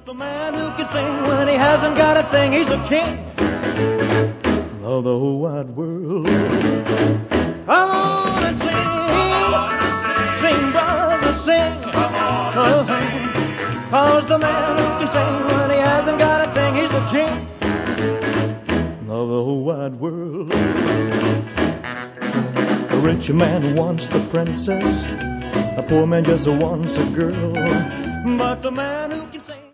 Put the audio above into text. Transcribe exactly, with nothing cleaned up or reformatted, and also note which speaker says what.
Speaker 1: The man who can sing when he hasn't got a thing, he's a king of the whole wide world. Come on and sing, sing, brother, sing. Uh-huh. Cause the man who can sing when he hasn't got a thing, he's the king of the whole wide world. A rich man wants the princess, a poor man just wants a girl. But the man who can sing